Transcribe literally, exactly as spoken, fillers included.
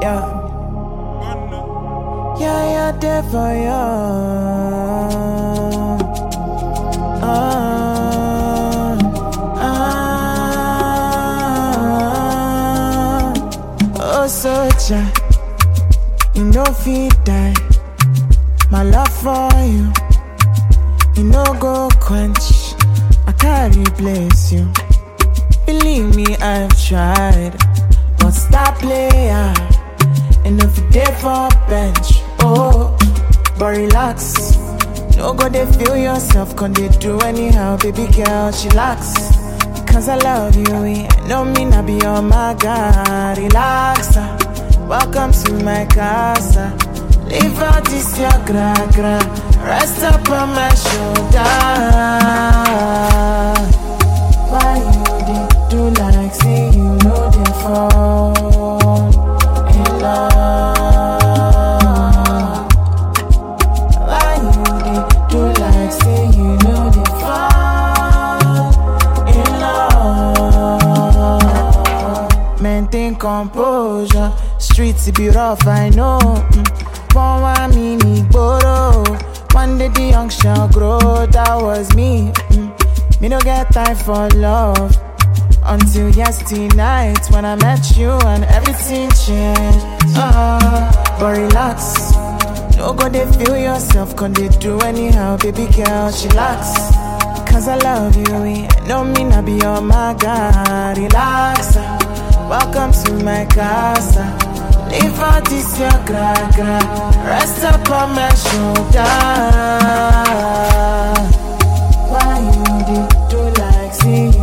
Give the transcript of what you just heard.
Yeah. Yeah, yeah, there for you. Uh, uh, oh, soldier, you know fit die. My love for you, you know go quench. I can't replace you. Believe me, I've tried. But stop player, and if you there for bench, oh, but relax. No go they feel yourself, can they do anyhow, baby girl, chillax. Cause I love you, yeah. No mean I be on my God, relax. uh. Welcome to my casa. Leave out this your gra gra. Rest up on my shoulder. Why you did do like say you know they fall in love? Why you did do like say you know they fall in love? Maintain composure. Streets be rough, I know. Mm. One one mini boro. One day the young shall grow. That was me. Mm. Me no get time for love until yesterday night when I met you and everything changed. Uh, but relax. No go they feel yourself, can they do anyhow, baby girl, chillax. Cause I love you, yeah. No mean I be on my God, relax. Welcome to my casa. Leave out this your gra gra. Rest up on my shoulder. Why you did do like say you